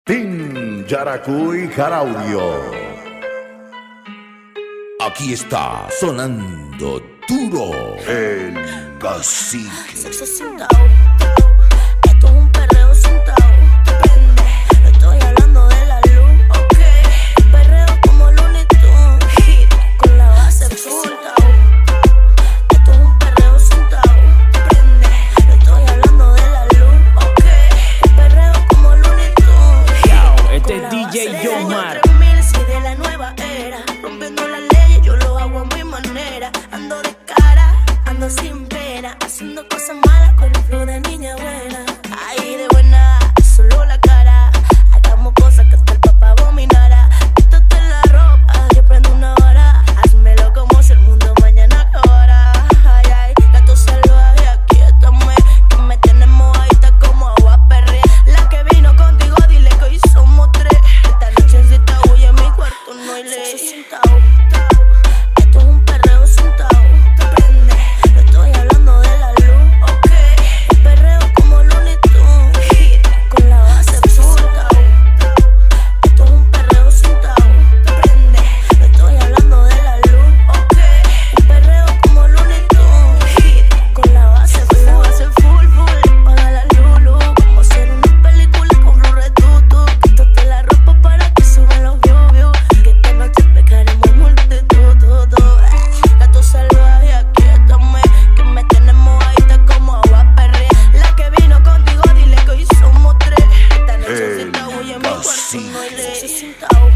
Team Yaracuy Jaraudio. Aquí está sonando duro el cacique. Sexo sentado, esto es un perreo sentado. Prende, no estoy hablando de la luz, ok. Perreo como Looney Tunes, con la base full. Esto es un perreo sentado. Prende, no estoy hablando de la luz, ok. Perreo como Looney Tunes. Yo, este es DJ Yomar. Soy de la nueva era, rompiendo las leyes, yo lo hago a mi manera. Ando de cara, ando sin pena, haciendo cosas malas con el flow de niña buena. Ahí de buena, solo la cara. Hagamos cosas que hasta el papá abominara. Quítate la ropa, yo prendo una hora. Házmelo como si el mundo mañana acabara. Ay, ay, gato salvaje, aquíétame, que me tienes mojadita como agua perre. La que vino contigo, dile que hoy somos tres. Esta nochecita voy en mi cuarto, no hay ley. Esto es un perreo sentado. Prende, no estoy hablando de la luz, ok. Perreo como Looney Tunes, con la base full. Esto es un perreo sentado. Prende, no estoy hablando de la luz, ok. Perreo como Looney Tunes, con la base full. Paga la lulu, como hacer una película con flow retutu. Quítate la ropa para que suban los views. Que esta noche pecaremos multitud. Gato salvaje, aquíétame, que me tienes mojadita como agua perre. La que vino contigo, dile que hoy somos tres. Esta noche se está en mi cuarto, no hay ley.